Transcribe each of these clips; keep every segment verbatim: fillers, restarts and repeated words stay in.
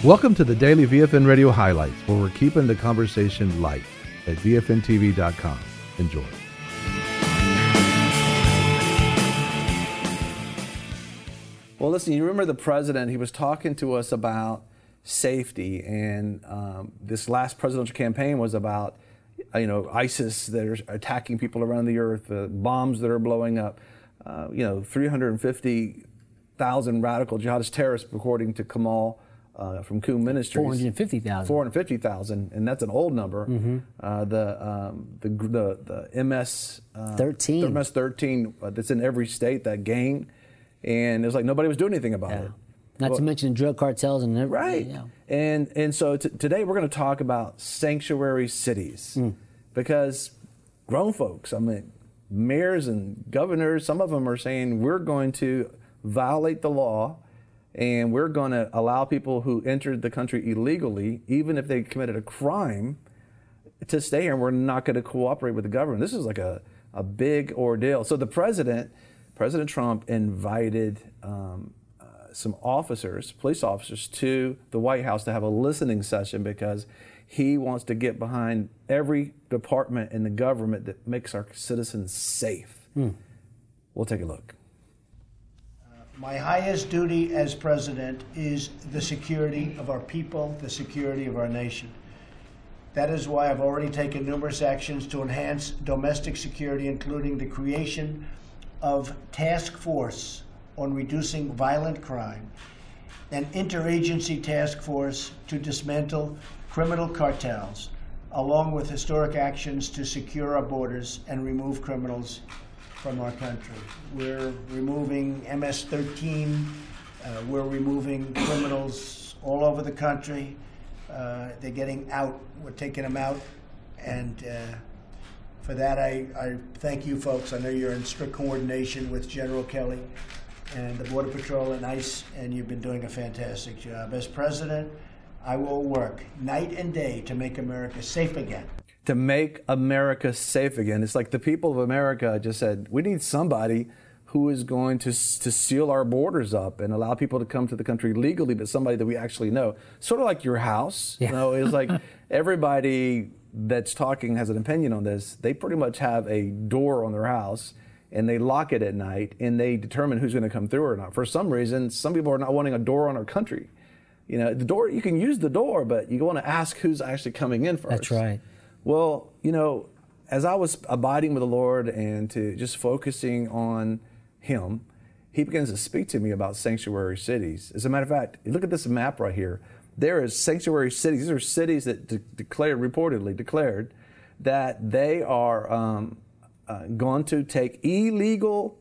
Welcome to the Daily V F N Radio Highlights, where we're keeping the conversation light at V F N T V dot com. Enjoy. Well, listen, you remember the president, he was talking to us about safety, and um, this last presidential campaign was about, you know, ISIS that are attacking people around the earth, uh, bombs that are blowing up, uh, you know, three hundred fifty thousand radical jihadist terrorists, according to Kamal uh, from Qum Ministries. four hundred fifty thousand. four hundred fifty thousand, and that's an old number. Mm-hmm. Uh, the, um, the the the M S uh, thirteen. M S thirteen uh, that's in every state, that gang, and it was like nobody was doing anything about Yeah. it. Not Well, to mention drug cartels and everything. Right. Yeah. And and so t- today we're going to talk about sanctuary cities, Mm. because grown folks, I mean, mayors and governors, some of them are saying we're going to violate the law and we're going to allow people who entered the country illegally, even if they committed a crime, to stay here, and we're not going to cooperate with the government. This is like a, a big ordeal. So the president, President Trump, invited um, uh, some officers, police officers, to the White House to have a listening session, because he wants to get behind every department in the government that makes our citizens safe. Hmm. We'll take a look. My highest duty as president is the security of our people, the security of our nation. That is why I've already taken numerous actions to enhance domestic security, including the creation of task force on reducing violent crime, an interagency task force to dismantle criminal cartels, along with historic actions to secure our borders and remove criminals from our country. We're removing M S thirteen, uh, we're removing criminals all over the country. Uh, they're getting out, we're taking them out, and uh, for that I, I thank you folks. I know you're in strict coordination with General Kelly and the Border Patrol and ICE, and you've been doing a fantastic job. As president, I will work night and day to make America safe again. To make America safe again. It's like the people of America just said, we need somebody who is going to to seal our borders up and allow people to come to the country legally, but somebody that we actually know. Sort of like your house. Yeah. You know, it's like everybody that's talking has an opinion on this. They pretty much have a door on their house, and they lock it at night, and they determine who's going to come through or not. For some reason, some people are not wanting a door on our country. You know, the door, you can use the door, but you want to ask who's actually coming in first. That's right. Well, you know, as I was abiding with the Lord and to just focusing on Him, He begins to speak to me about sanctuary cities. As a matter of fact, look at this map right here. There is sanctuary cities. These are cities that de- declared, reportedly declared, that they are um, uh, going to take illegal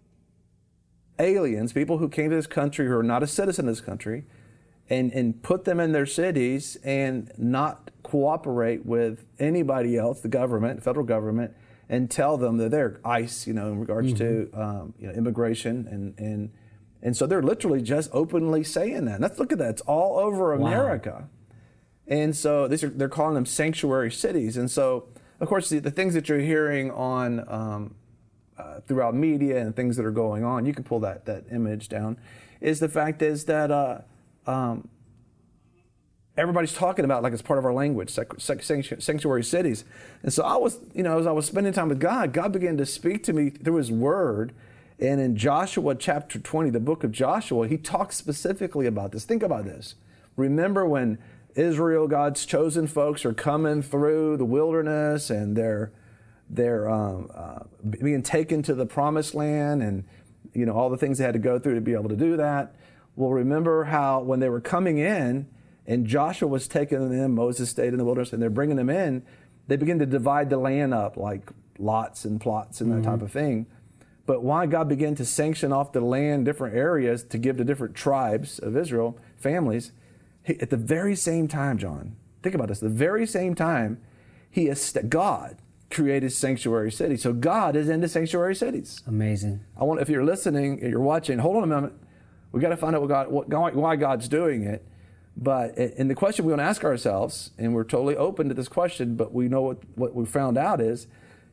aliens, people who came to this country who are not a citizen of this country, and, and put them in their cities and not cooperate with anybody else, the government, federal government, and tell them that they're ICE, you know, in regards mm-hmm. to um, you know, immigration, and and and so they're literally just openly saying that. Let's look at that; it's all over America, wow. And so these are, they're calling them sanctuary cities. And so, of course, the, the things that you're hearing on um, uh, throughout media and things that are going on, you can pull that that image down, is the fact is that. Uh, um, Everybody's talking about like it's part of our language, sanctuary cities. And so I was, you know, as I was spending time with God, God began to speak to me through His Word. And in Joshua chapter twenty, the book of Joshua, He talks specifically about this. Think about this. Remember when Israel, God's chosen folks, are coming through the wilderness and they're they're um, uh, being taken to the promised land, and you know all the things they had to go through to be able to do that. Well, remember how when they were coming in, and Joshua was taking them in, Moses stayed in the wilderness, and they're bringing them in, they begin to divide the land up like lots and plots and that mm-hmm. type of thing. But why God began to sanction off the land, different areas, to give to different tribes of Israel, families, he, at the very same time, John, think about this, the very same time, he is, God created sanctuary cities. So God is into sanctuary cities. Amazing. I want, if you're listening, if you're watching, hold on a moment. We got to find out what God, what, why God's doing it. But, and the question we want to ask ourselves, and we're totally open to this question, but we know what, what we found out is,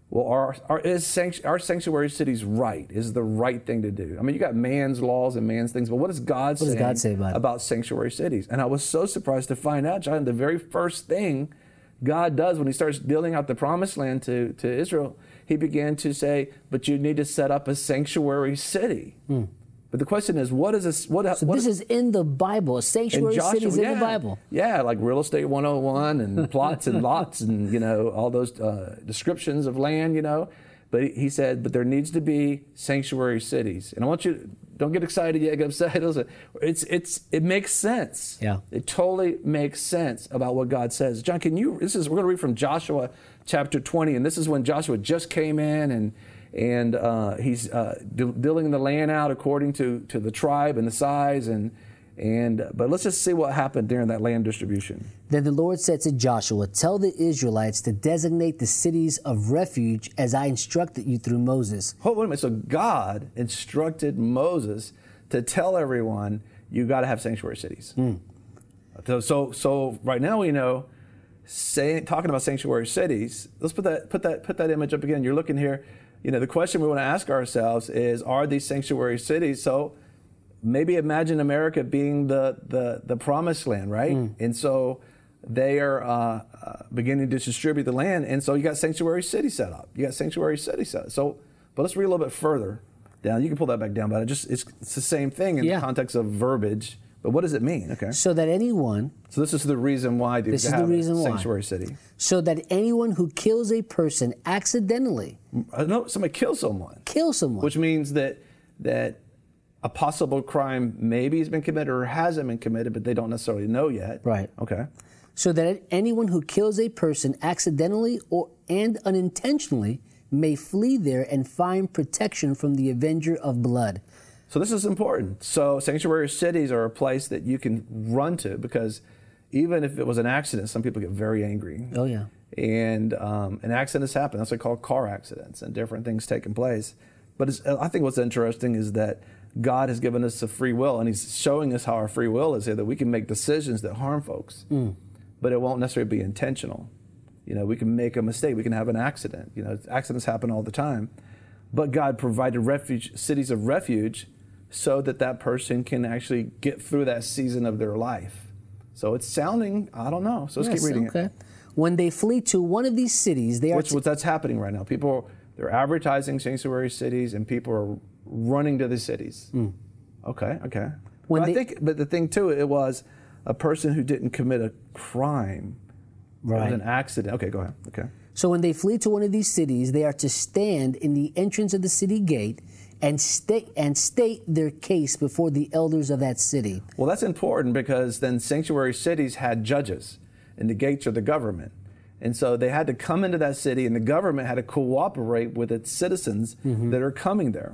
Well, are, are, is sanct- are sanctuary cities right? Is the right thing to do? I mean, you got man's laws and man's things, but what does God, What does saying God say about it? about sanctuary cities? And I was so surprised to find out, John, the very first thing God does when he starts dealing out the promised land to, to Israel, he began to say, but you need to set up a sanctuary city. Hmm. But the question is, what is this? What, So what this is in the Bible. A sanctuary Joshua, city is in yeah. the Bible. Yeah, like real estate one oh one and plots and lots and, you know, all those uh, descriptions of land, you know. But he- he said, but there needs to be sanctuary cities. And I want you to, don't get excited yet, get upset. It's, it's, it makes sense. Yeah. It totally makes sense about what God says. John, can you, this is, we're going to read from Joshua chapter twenty, and this is when Joshua just came in and and uh, he's uh, de- dealing the land out according to, to the tribe and the size. And, and but let's just see what happened during that land distribution. Then the Lord said to Joshua, tell the Israelites to designate the cities of refuge as I instructed you through Moses. Hold on a minute. So God instructed Moses to tell everyone, you got to have sanctuary cities. Mm. So, so, so right now we know, saying, talking about sanctuary cities, let's put that, put that, put that image up again. You're looking here. You know, the question we want to ask ourselves is, are these sanctuary cities? So maybe imagine America being the, the, the promised land, right? Mm. And so they are uh, uh, beginning to distribute the land. And so you got sanctuary city set up. You got sanctuary city set up. So, but let's read a little bit further down. You can pull that back down, but it just, it's, it's the same thing in Yeah. the context of verbiage. But what does it mean? Okay. So that anyone, So this is the reason why you This is have the reason a why. sanctuary city. so that anyone who kills a person accidentally, Uh, No, somebody kills someone, kills someone, which means that that a possible crime maybe has been committed or hasn't been committed, but they don't necessarily know yet. Right. Okay. so that anyone who kills a person accidentally or and unintentionally may flee there and find protection from the avenger of blood. So this is important. So sanctuary cities are a place that you can run to because even if it was an accident, some people get very angry. Oh yeah. And um, and accidents happen. That's what they call car accidents and different things taking place. But it's, I think what's interesting is that God has given us a free will, and He's showing us how our free will is here, that we can make decisions that harm folks, mm. but it won't necessarily be intentional. You know, we can make a mistake. We can have an accident. You know, accidents happen all the time. But God provided refuge, cities of refuge, so that that person can actually get through that season of their life. So it's sounding, I don't know. So let's Yes, keep reading okay. it. When they flee to one of these cities, they are Which, to- which that's happening right now. People, they're advertising sanctuary cities, and people are running to the cities. Mm. Okay, okay. When But they- I think, but the thing too, it was a person who didn't commit a crime. It Right. was an accident. Okay, go ahead. Okay. So when they flee to one of these cities, they are to stand in the entrance of the city gate and state and state their case before the elders of that city. Well, that's important because then sanctuary cities had judges, and the gates are the government. And so they had to come into that city, and the government had to cooperate with its citizens mm-hmm. that are coming there.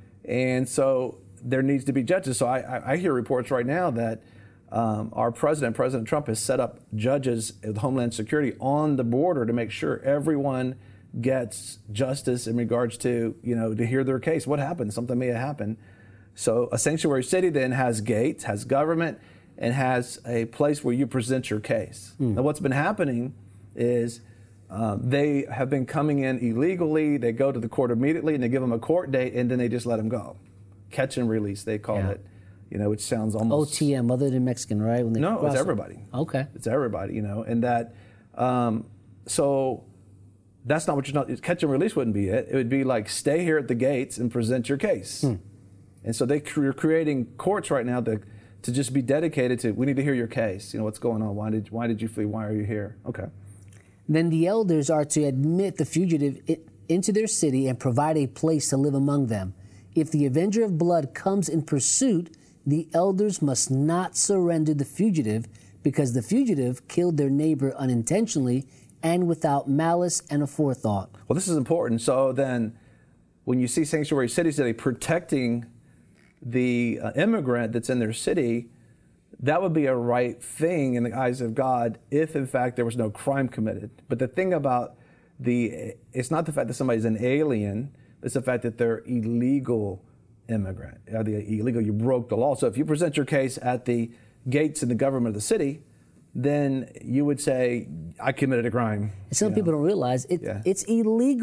And so there needs to be judges. So I, I, I hear reports right now that um, our president, President Trump, has set up judges with Homeland Security on the border to make sure everyone gets justice in regards to, you know, to hear their case. What happened? Something may have happened. So a sanctuary city then has gates, has government, and has a place where you present your case. Mm. Now what's been happening is um, they have been coming in illegally, they go to the court immediately and they give them a court date and then they just let them go. Catch and release, they call Yeah. it, you know, which sounds almost... O T M, other than Mexican, right? When they No, cross it's it. everybody. Okay. It's everybody, you know, and that, um, so that's not what you're not, catch and release wouldn't be it. It would be like, stay here at the gates and present your case. Hmm. And so they cre- are creating courts right now to, to just be dedicated to, we need to hear your case. You know, what's going on? Why did, why did you flee? Why are you here? Okay. Then the elders are to admit the fugitive i- into their city and provide a place to live among them. If the avenger of blood comes in pursuit, the elders must not surrender the fugitive because the fugitive killed their neighbor unintentionally and without malice and aforethought. Well, this is important. So then when you see sanctuary cities today protecting the uh, immigrant that's in their city, that would be a right thing in the eyes of God if, in fact, there was no crime committed. But the thing about the, it's not the fact that somebody's an alien, it's the fact that they're illegal immigrant. Are they illegal? You broke the law. So if you present your case at the gates in the government of the city, then you would say, I committed a crime. And some you know. people don't realize it, Yeah. it's illegal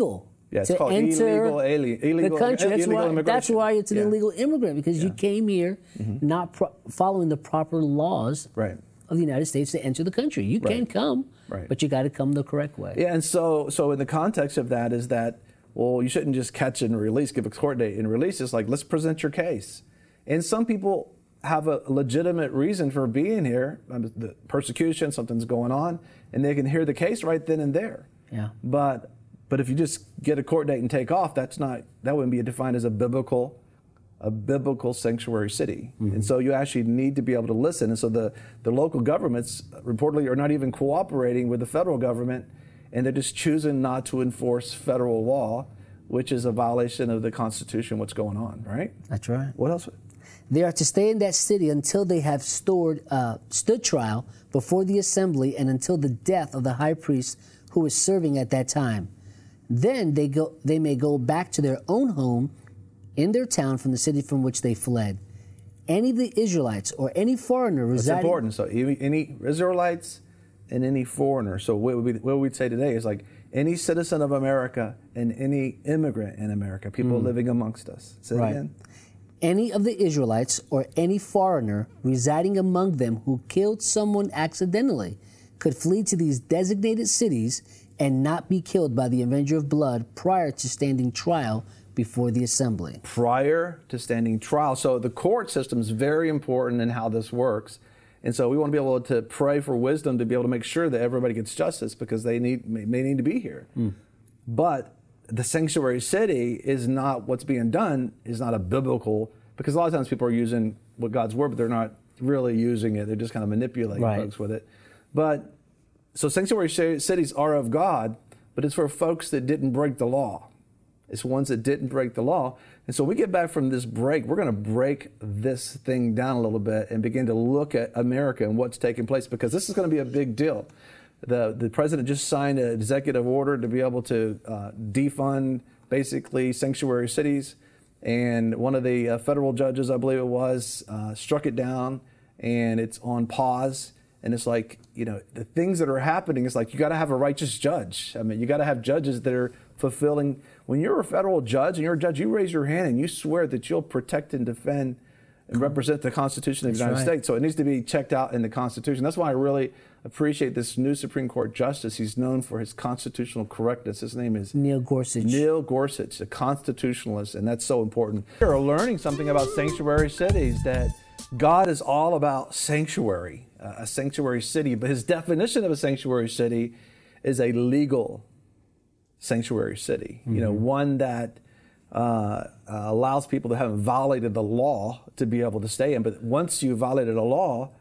Yeah, it's to called enter illegal alien, illegal, the country. That's illegal why, immigration. that's why it's an Yeah. illegal immigrant, because Yeah. you came here Mm-hmm. not pro- following the proper laws Right. of the United States to enter the country. You Right. can come, Right. but you got to come the correct way. Yeah, and so so in the context of that is that, well, you shouldn't just catch and release, give a court date and release. It's like, let's present your case. And some people have a legitimate reason for being here, um, the persecution, something's going on, and they can hear the case right then and there. Yeah. But but if you just get a court date and take off, that's not, that wouldn't be defined as a biblical a biblical sanctuary city. Mm-hmm. And so you actually need to be able to listen. And so the, the local governments reportedly are not even cooperating with the federal government, and they're just choosing not to enforce federal law, which is a violation of the Constitution, what's going on, right? That's right. What else? They are to stay in that city until they have stored, uh, stood trial before the assembly and until the death of the high priest who is serving at that time. Then they go. They may go back to their own home in their town from the city from which they fled. Any of the Israelites or any foreigner It's residing... important. So any any Israelites and any foreigner. So what, we, what we'd say today is like any citizen of America and any immigrant in America, people living amongst us. Say it Right. again. Any of the Israelites or any foreigner residing among them who killed someone accidentally could flee to these designated cities and not be killed by the avenger of blood prior to standing trial before the assembly. Prior to standing trial. So the court system is very important in how this works. And so we want to be able to pray for wisdom to be able to make sure that everybody gets justice, because they need may, may need to be here. Mm. But the sanctuary city is not, what's being done is not a biblical, because a lot of times people are using what God's word, but they're not really using it. They're just kind of manipulating Right. folks with it. But so sanctuary cities are of God, but it's for folks that didn't break the law. It's ones that didn't break the law. And so when we get back from this break, we're going to break this thing down a little bit and begin to look at America and what's taking place, because this is going to be a big deal. The, the president just signed an executive order to be able to uh, defund basically sanctuary cities. And one of the uh, federal judges, I believe it was, uh, struck it down, and it's on pause. And it's like, you know, the things that are happening, it's like you got to have a righteous judge. I mean, you got to have judges that are fulfilling. When you're a federal judge and you're a judge, you raise your hand and you swear that you'll protect and defend and represent the Constitution of the That's United right. States. So it needs to be checked out in the Constitution. That's why I really appreciate this new Supreme Court justice. He's known for his constitutional correctness. His name is Neil Gorsuch. Neil Gorsuch, a constitutionalist, and that's so important. We're learning something about sanctuary cities, that God is all about sanctuary, uh, a sanctuary city, but his definition of a sanctuary city is a legal sanctuary city, mm-hmm. you know, one that uh, uh, allows people that haven't violated the law to be able to stay in. But once you violated a law,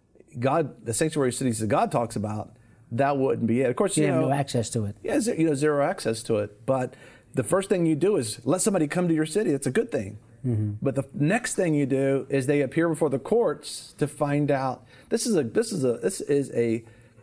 God, the sanctuary cities that God talks about, that wouldn't be it. Of course, You you have know, no access to it. yeah, ze- you know, zero access to it. But the first thing you do is let somebody come to your city. It's a good thing. Mm-hmm. But the next thing you do is they appear before the courts to find out. This is a this is a this is a,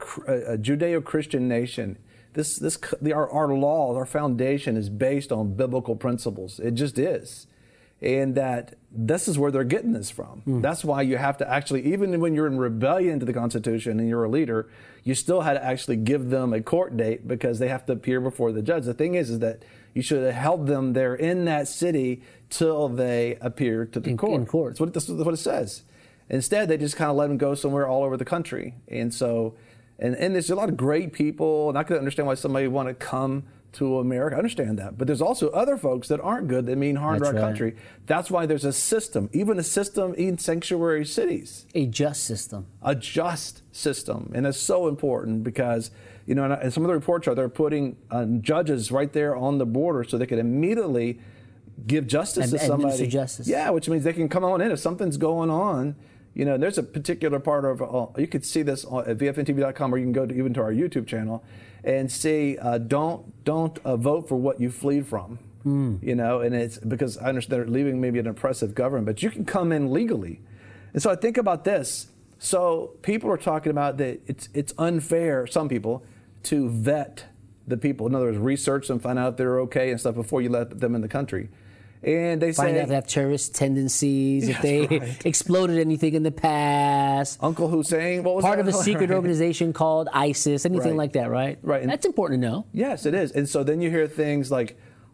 a Judeo-Christian nation. This this the, our our law, our foundation is based on biblical principles. It just is. And that this is where they're getting this from. Mm. That's why you have to actually, even when you're in rebellion to the Constitution and you're a leader, you still had to actually give them a court date because they have to appear before the judge. The thing is, is that you should have held them there in that city till they appear to the In- court. in court. That's what, that's what it says. Instead, they just kind of let them go somewhere all over the country. And so, and, and there's a lot of great people, and I could understand why somebody would want to come to America. I understand that. But there's also other folks that aren't good, that mean harm That's to our right. country. That's why there's a system, even a system in sanctuary cities, A just system. a just system. And it's so important because, you know, and, and some of the reports are they're putting uh, judges right there on the border so they can immediately give justice Ad- to somebody. administer justice. Yeah, which means they can come on in if something's going on. You know, there's a particular part of, uh, you could see this on, at V F N T V dot com, or you can go to, even to our YouTube channel and see, uh, don't don't uh, vote for what you fleed from. Mm. You know, and it's because I understand they're leaving maybe an oppressive government, but you can come in legally. And so I think about this. So people are talking about that it's it's unfair, some people, to vet the people. In other words, research them, find out if they're okay and stuff before you let them in the country. And they Find say, out if they have terrorist tendencies, if Yes, they right. exploded anything in the past. Uncle Hussein, what was Part that? of a secret Right. organization called ISIS, anything Right. like that, right? Right. And- That's important to know. Yes, it is. And so then you hear things like,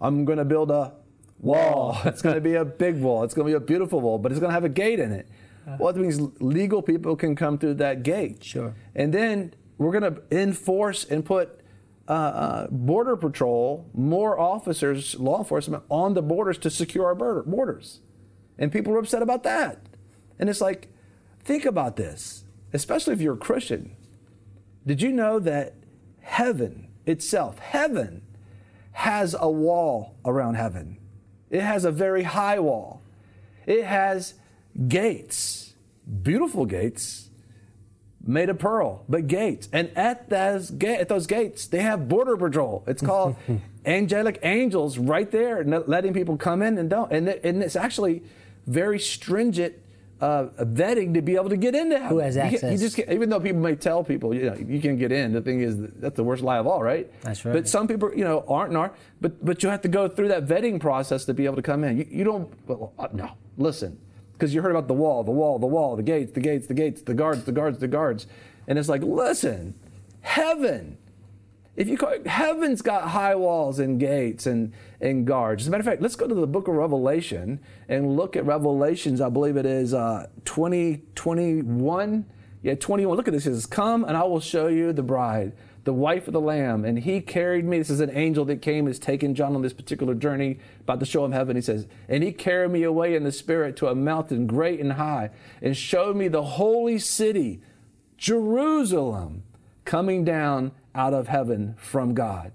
I'm going to build a wall. It's going to be a big wall. It's going to be a beautiful wall, but it's going to have a gate in it. Well, that means legal people can come through that gate. Sure. And then we're going to enforce and put uh, uh, Border Patrol, more officers, law enforcement on the borders to secure our border, borders. And people are upset about that. And it's like, think about this, especially if you're a Christian. Did you know that heaven itself, heaven, has a wall around heaven? It has a very high wall. It has gates, beautiful gates, made of pearl, but gates. And at those, ga- at those gates, they have Border Patrol. It's called angelic angels right there, letting people come in and don't. And, it, and it's actually very stringent uh, vetting to be able to get into heaven. Who has access? You, you just can't, even though people may tell people, you know, you can get in. The thing is, that's the worst lie of all, right? That's right. But some people, you know, aren't and aren't. But but you have to go through that vetting process to be able to come in. You, you don't. Well, no, listen. Because you heard about the wall, the wall, the wall, the gates, the gates, the gates, the guards, the guards, the guards. And it's like, listen, heaven, if you call, heaven's got high walls and gates and, and guards. As a matter of fact, let's go to the book of Revelation and look at Revelations. I believe it is uh, twenty, twenty-one. Yeah, twenty-one. Look at this. It says, come and I will show you the bride, the wife of the Lamb. And he carried me. This is an angel that came, has taken John on this particular journey, about to show him heaven. He says, and he carried me away in the spirit to a mountain great and high, and showed me the holy city, Jerusalem, coming down out of heaven from God.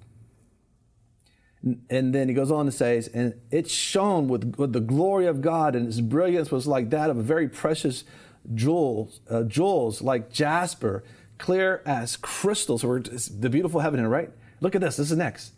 And then he goes on to say, and it shone with, with the glory of God, and its brilliance was like that of a very precious jewels, uh, jewels like jasper, clear as crystal. So we're just, the beautiful heaven here, right? Look at this. This is next.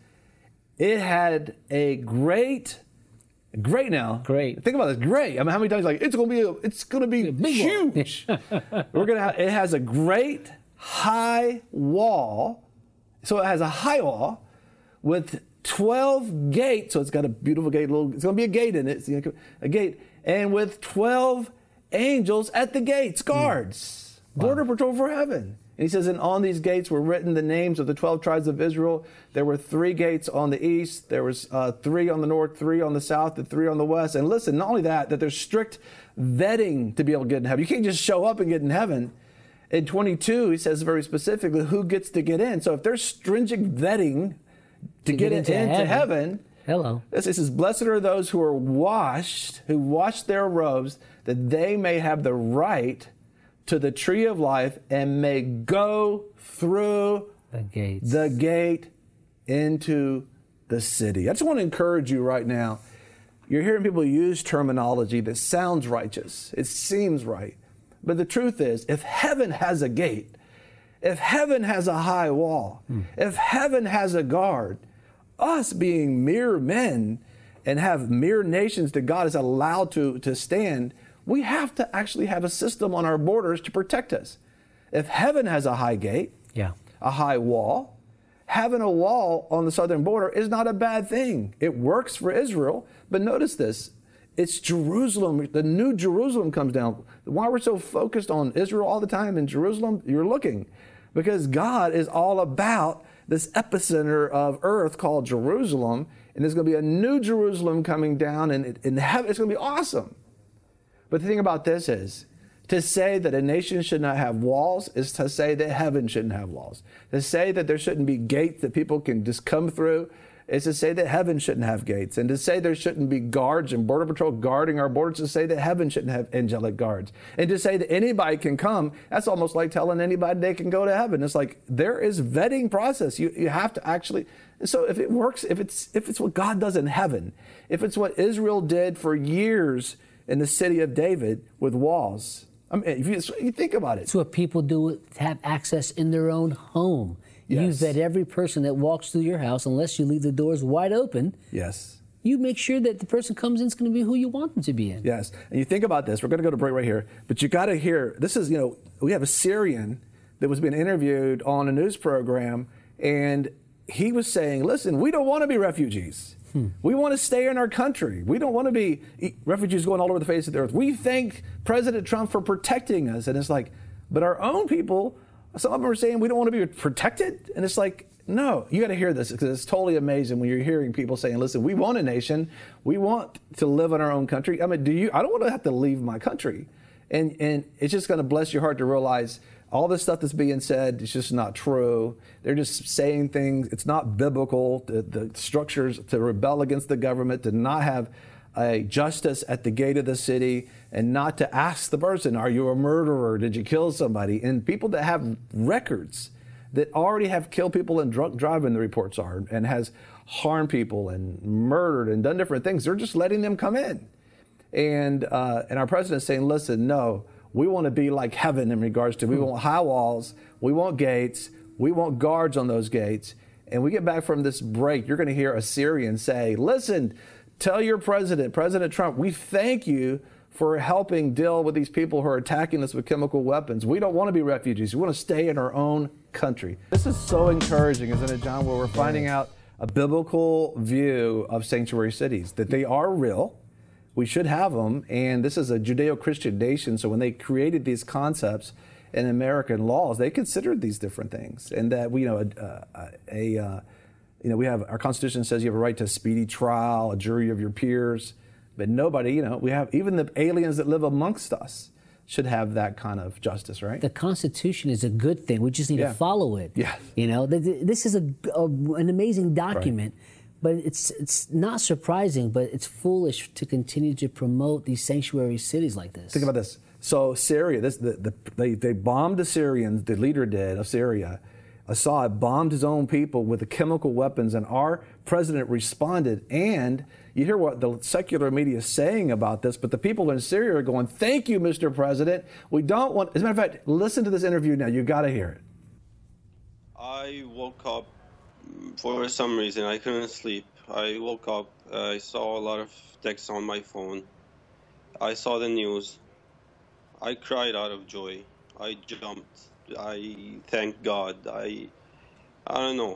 It had a great, great now. Great. Think about this. Great. I mean, how many times like it's going to be? A, it's going to be huge. We're gonna. Have, it has a great high wall. So it has a high wall with twelve gates. So it's got a beautiful gate. Little. It's going to be a gate in it. It's a gate, and with twelve angels at the gates, guards, mm. wow. Border Patrol for heaven. And he says, and on these gates were written the names of the twelve tribes of Israel. There were three gates on the east. There was uh, three on the north, three on the south, and three on the west. And listen, not only that, that there's strict vetting to be able to get in heaven. You can't just show up and get in heaven. In twenty-two, he says very specifically who gets to get in. So if there's stringent vetting to, to get, get into, into heaven, heaven hello. This, this is, blessed are those who are washed, who wash their robes, that they may have the right to the tree of life and may go through the gates. the gate into the city. I just want to encourage you right now. You're hearing people use terminology that sounds righteous. It seems right. But the truth is, if heaven has a gate, if heaven has a high wall, hmm. if heaven has a guard, us being mere men and have mere nations that God has allowed to, to stand, we have to actually have a system on our borders to protect us. If heaven has a high gate, yeah. a high wall, having a wall on the southern border is not a bad thing. It works for Israel, but notice this. It's Jerusalem. The new Jerusalem comes down. Why we're so focused on Israel all the time in Jerusalem, you're looking. Because God is all about this epicenter of earth called Jerusalem, and there's going to be a new Jerusalem coming down, and in heaven, it's going to be awesome. But the thing about this is, to say that a nation should not have walls is to say that heaven shouldn't have walls. To say that there shouldn't be gates that people can just come through is to say that heaven shouldn't have gates. And to say there shouldn't be guards and Border Patrol guarding our borders, to say that heaven shouldn't have angelic guards. And to say that anybody can come, that's almost like telling anybody they can go to heaven. It's like there is vetting process. You you have to actually, so if it works, if it's if it's what God does in heaven, if it's what Israel did for years in the city of David with walls, I mean, if you, you think about it. It's what people do to have access in their own home. Yes. You vet every person that walks through your house, unless you leave the doors wide open. Yes. You make sure that the person comes in is going to be who you want them to be in. Yes. And you think about this. We're going to go to break right here. But you got to hear, this is, you know, we have a Syrian that was being interviewed on a news program, and he was saying, listen, we don't want to be refugees. Hmm. We want to stay in our country. We don't want to be refugees going all over the face of the earth. We thank President Trump for protecting us. And it's like, but our own people, some of them are saying we don't want to be protected. And it's like, No, you got to hear this because it's totally amazing when you're hearing people saying, listen, we want a nation. We want to live in our own country. I mean, do you, I don't want to have to leave my country. And, and it's just going to bless your heart to realize all this stuff that's being said is just not true. They're just saying things. It's not biblical. The, the structures to rebel against the government, to not have a justice at the gate of the city, and not to ask the person, are you a murderer? Did you kill somebody? And people that have records that already have killed people and drunk driving, the reports are, and has harmed people and murdered and done different things, they're just letting them come in. And uh, and our president's saying, listen, no, we want to be like heaven in regards to, we want high walls, we want gates, we want guards on those gates. And we get back from this break, you're going to hear a Syrian say, listen, tell your president, President Trump, we thank you for helping deal with these people who are attacking us with chemical weapons. We don't want to be refugees. We want to stay in our own country. This is so encouraging, isn't it, John, where we're finding out a biblical view of sanctuary cities, that they are real. We should have them, and this is a Judeo-Christian nation, so when they created these concepts in American laws, they considered these different things, and that we, you know, a, a, a uh, you know, we have, our Constitution says you have a right to a speedy trial, a jury of your peers, but nobody, you know, we have, even the aliens that live amongst us should have that kind of justice, right? The Constitution is a good thing. We just need yeah. to follow it. Yeah. You know, this is a, a an amazing document. Right. But it's it's not surprising, but it's foolish to continue to promote these sanctuary cities like this. Think about this. So Syria, this the, the they they bombed the Syrians. The leader did of Syria. Assad bombed his own people with the chemical weapons, and our president responded. And you hear what the secular media is saying about this, but the people in Syria are going, "Thank you, Mister President. We don't want." As a matter of fact, listen to this interview now. You got to hear it. I woke up. For some reason, I couldn't sleep. I woke up, uh, I saw a lot of texts on my phone. I saw the news. I cried out of joy. I jumped. I thanked God. I, I don't know.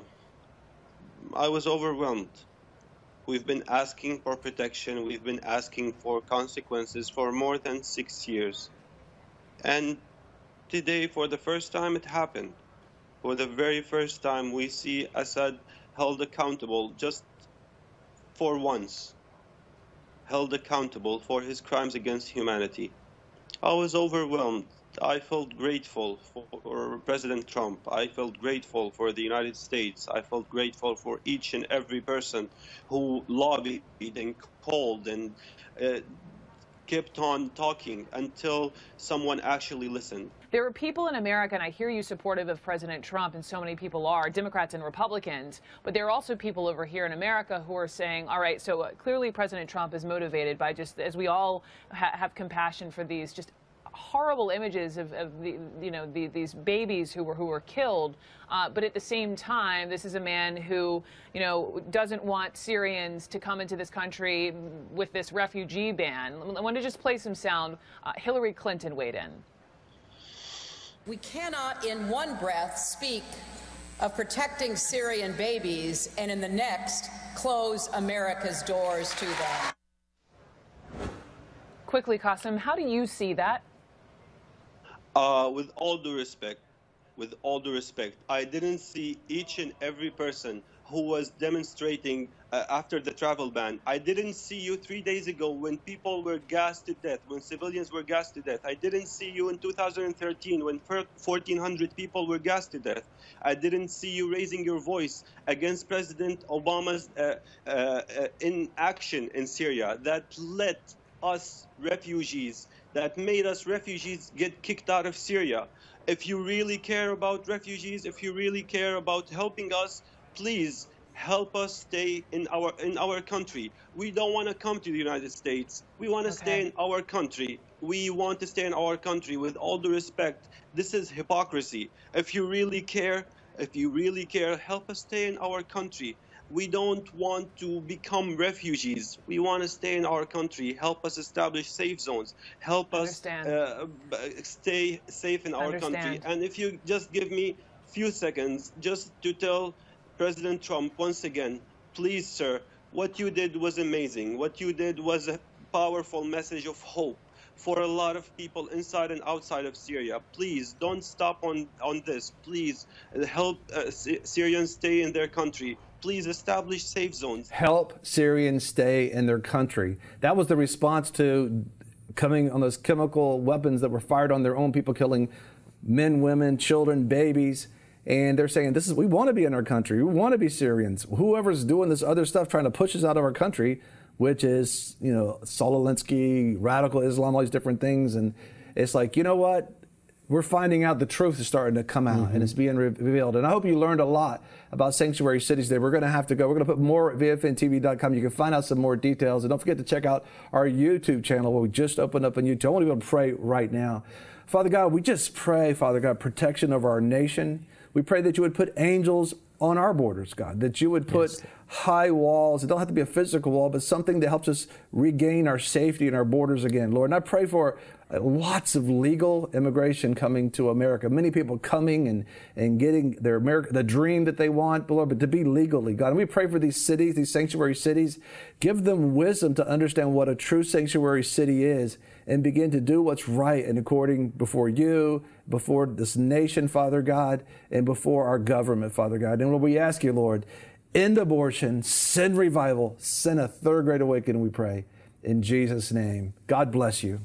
I was overwhelmed. We've been asking for protection. We've been asking for consequences for more than six years. And today, for the first time, it happened. For the very first time, we see Assad held accountable just for once, held accountable for his crimes against humanity. I was overwhelmed. I felt grateful for President Trump. I felt grateful for the United States. I felt grateful for each and every person who lobbied and called and uh, kept on talking until someone actually listened. There are people in America, and I hear you supportive of President Trump, and so many people are, Democrats and Republicans, but there are also people over here in America who are saying, all right, so uh, clearly President Trump is motivated by just, as we all ha have compassion for these just horrible images of, of the, you know, the, these babies who were who were killed, uh, but at the same time, this is a man who, you know, doesn't want Syrians to come into this country with this refugee ban. I want to just play some sound. Uh, Hillary Clinton weighed in. We cannot in one breath speak of protecting Syrian babies and in the next close America's doors to them. Quickly, Qasim, how do you see that? Uh, with all due respect, with all due respect, I didn't see each and every person who was demonstrating uh, after the travel ban. I didn't see you three days ago when people were gassed to death, when civilians were gassed to death. I didn't see you in two thousand thirteen when fourteen hundred people were gassed to death. I didn't see you raising your voice against President Obama's uh, uh, uh, inaction in Syria that let us refugees, that made us refugees get kicked out of Syria. If you really care about refugees, if you really care about helping us, please help us stay in our in our country. We don't want to come to the United States. We want to okay. stay in our country. We want to stay in our country. With all due respect, this is hypocrisy. If you really care, if you really care, help us stay in our country. We don't want to become refugees. We want to stay in our country. Help us establish safe zones. Help us uh, stay safe in our Understand. country. And if you just give me a few seconds just to tell President Trump once again, please, sir, what you did was amazing. What you did was a powerful message of hope for a lot of people inside and outside of Syria. Please don't stop on, on this. Please help uh, Syrians stay in their country. Please establish safe zones. Help Syrians stay in their country. That was the response to coming on those chemical weapons that were fired on their own people, killing men, women, children, babies. And they're saying, this is, we want to be in our country. We want to be Syrians. Whoever's doing this other stuff, trying to push us out of our country, which is, you know, Saul Alinsky, radical Islam, all these different things. And it's like, you know what? We're finding out the truth is starting to come out, mm-hmm. and it's being revealed. And I hope you learned a lot about sanctuary cities today. We're going to have to go. We're going to put more at V F N T V dot com. You can find out some more details. And don't forget to check out our YouTube channel, where we just opened up on YouTube. I want to be able to pray right now. Father God, we just pray, Father God, protection of our nation. We pray that you would put angels on our borders, God, that you would put yes. high walls. It don't have to be a physical wall, but something that helps us regain our safety and our borders again, Lord. And I pray for lots of legal immigration coming to America. Many people coming and, and getting their America, the dream that they want, Lord, but to be legally, God. And we pray for these cities, these sanctuary cities. Give them wisdom to understand what a true sanctuary city is and begin to do what's right and according before you, before this nation, Father God, and before our government, Father God. And we ask you, Lord, end abortion, send revival, send a third great awakening, we pray. In Jesus' name. God bless you.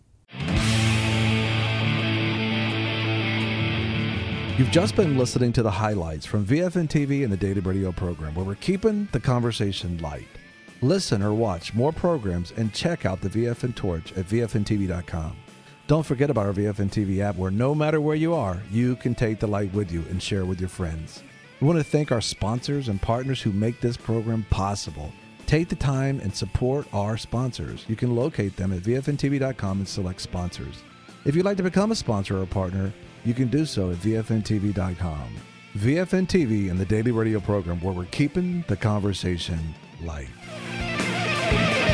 You've just been listening to the highlights from V F N T V and the Daily Radio program, where we're keeping the conversation light. Listen or watch more programs and check out the V F N Torch at V F N T V dot com. Don't forget about our V F N T V app, where no matter where you are, you can take the light with you and share with your friends. We want to thank our sponsors and partners who make this program possible. Take the time and support our sponsors. You can locate them at V F N T V dot com and select sponsors. If you'd like to become a sponsor or a partner, you can do so at V F N T V dot com. V F N T V and the Daily Radio program, where we're keeping the conversation light.